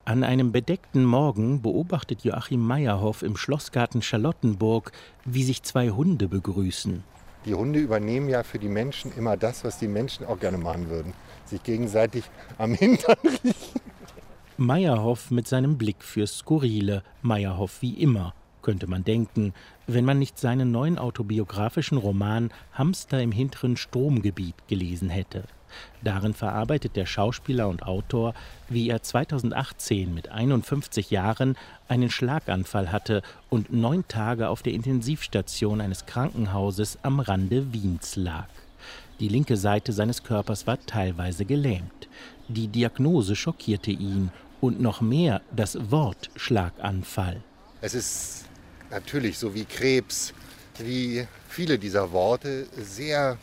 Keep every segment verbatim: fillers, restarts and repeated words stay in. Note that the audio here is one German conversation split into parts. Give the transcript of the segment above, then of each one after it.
An einem bedeckten Morgen beobachtet Joachim Meyerhoff im Schlossgarten Charlottenburg, wie sich zwei Hunde begrüßen. Die Hunde übernehmen ja für die Menschen immer das, was die Menschen auch gerne machen würden. Sich gegenseitig am Hintern riechen. Meyerhoff mit seinem Blick fürs Skurrile. Meyerhoff wie immer, könnte man denken, wenn man nicht seinen neuen autobiografischen Roman »Hamster im hinteren Stromgebiet« gelesen hätte. Darin verarbeitet der Schauspieler und Autor, wie er zweitausendachtzehn mit einundfünfzig Jahren einen Schlaganfall hatte und neun Tage auf der Intensivstation eines Krankenhauses am Rande Wiens lag. Die linke Seite seines Körpers war teilweise gelähmt. Die Diagnose schockierte ihn und noch mehr das Wort Schlaganfall. Es ist natürlich so wie Krebs, wie viele dieser Worte, sehr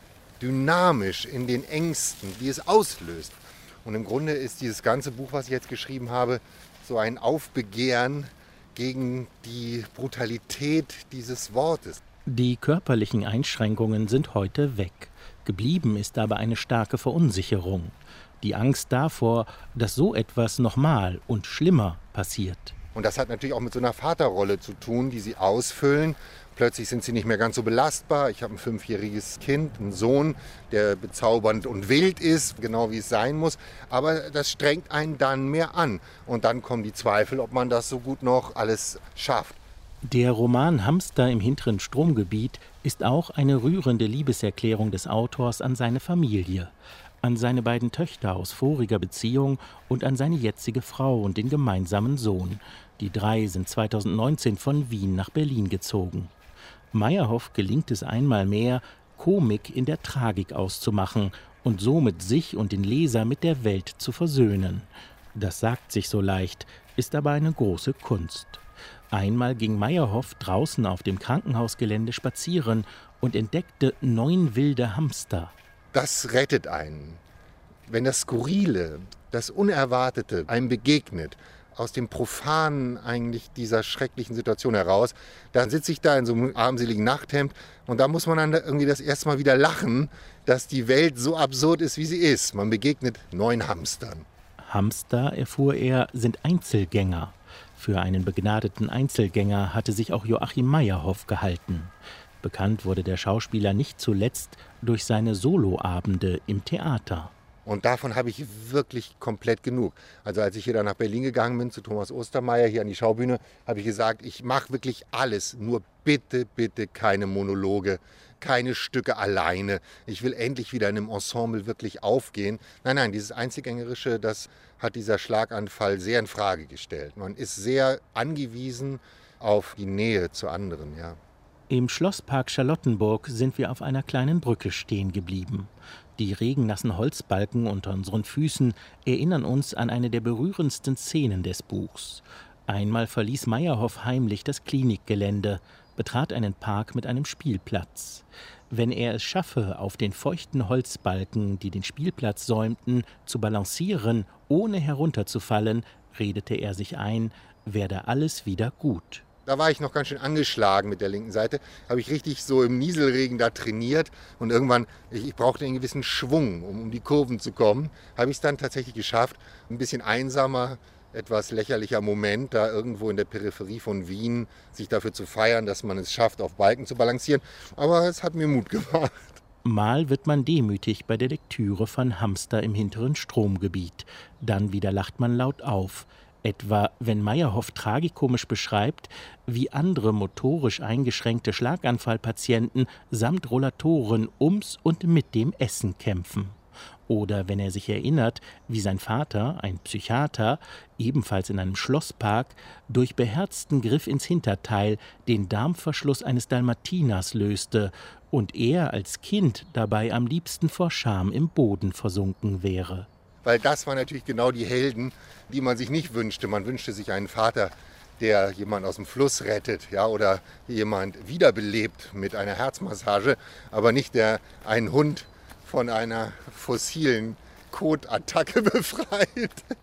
dynamisch in den Ängsten, die es auslöst. Und im Grunde ist dieses ganze Buch, was ich jetzt geschrieben habe, so ein Aufbegehren gegen die Brutalität dieses Wortes. Die körperlichen Einschränkungen sind heute weg. Geblieben ist aber eine starke Verunsicherung. Die Angst davor, dass so etwas nochmal und schlimmer passiert. Und das hat natürlich auch mit so einer Vaterrolle zu tun, die sie ausfüllen. Plötzlich sind sie nicht mehr ganz so belastbar. Ich habe ein fünfjähriges Kind, einen Sohn, der bezaubernd und wild ist, genau wie es sein muss. Aber das strengt einen dann mehr an. Und dann kommen die Zweifel, ob man das so gut noch alles schafft. Der Roman »Hamster im hinteren Stromgebiet« ist auch eine rührende Liebeserklärung des Autors an seine Familie, an seine beiden Töchter aus voriger Beziehung und an seine jetzige Frau und den gemeinsamen Sohn. Die drei sind zweitausendneunzehn von Wien nach Berlin gezogen. Meyerhoff gelingt es einmal mehr, Komik in der Tragik auszumachen und somit sich und den Leser mit der Welt zu versöhnen. Das sagt sich so leicht, ist aber eine große Kunst. Einmal ging Meyerhoff draußen auf dem Krankenhausgelände spazieren und entdeckte neun wilde Hamster. Das rettet einen. Wenn das Skurrile, das Unerwartete einem begegnet, aus dem Profanen eigentlich dieser schrecklichen Situation heraus, dann sitze ich da in so einem armseligen Nachthemd und da muss man dann irgendwie das erste Mal wieder lachen, dass die Welt so absurd ist, wie sie ist. Man begegnet neun Hamstern. Hamster, erfuhr er, sind Einzelgänger. Für einen begnadeten Einzelgänger hatte sich auch Joachim Meyerhoff gehalten. Bekannt wurde der Schauspieler nicht zuletzt durch seine Soloabende im Theater. Und davon habe ich wirklich komplett genug. Also als ich hier dann nach Berlin gegangen bin, zu Thomas Ostermeier, hier an die Schaubühne, habe ich gesagt, ich mache wirklich alles, nur bitte, bitte keine Monologe, keine Stücke alleine. Ich will endlich wieder in einem Ensemble wirklich aufgehen. Nein, nein, dieses Einzelgängerische, das hat dieser Schlaganfall sehr in Frage gestellt. Man ist sehr angewiesen auf die Nähe zu anderen, ja. Im Schlosspark Charlottenburg sind wir auf einer kleinen Brücke stehen geblieben. Die regennassen Holzbalken unter unseren Füßen erinnern uns an eine der berührendsten Szenen des Buchs. Einmal verließ Meyerhoff heimlich das Klinikgelände, betrat einen Park mit einem Spielplatz. Wenn er es schaffe, auf den feuchten Holzbalken, die den Spielplatz säumten, zu balancieren, ohne herunterzufallen, redete er sich ein, werde alles wieder gut. Da war ich noch ganz schön angeschlagen mit der linken Seite. Habe ich richtig so im Nieselregen da trainiert. Und irgendwann, ich, ich brauchte einen gewissen Schwung, um um die Kurven zu kommen. Habe ich es dann tatsächlich geschafft. Ein bisschen einsamer, etwas lächerlicher Moment, da irgendwo in der Peripherie von Wien, sich dafür zu feiern, dass man es schafft, auf Balken zu balancieren. Aber es hat mir Mut gemacht. Mal wird man demütig bei der Lektüre von »Hamster im hinteren Stromgebiet«. Dann wieder lacht man laut auf. Etwa, wenn Meyerhoff tragikomisch beschreibt, wie andere motorisch eingeschränkte Schlaganfallpatienten samt Rollatoren ums und mit dem Essen kämpfen. Oder wenn er sich erinnert, wie sein Vater, ein Psychiater, ebenfalls in einem Schlosspark, durch beherzten Griff ins Hinterteil den Darmverschluss eines Dalmatiners löste und er als Kind dabei am liebsten vor Scham im Boden versunken wäre. Weil das waren natürlich genau die Helden, die man sich nicht wünschte. Man wünschte sich einen Vater, der jemanden aus dem Fluss rettet, ja, oder jemand wiederbelebt mit einer Herzmassage, aber nicht der einen Hund von einer fossilen Kotattacke befreit.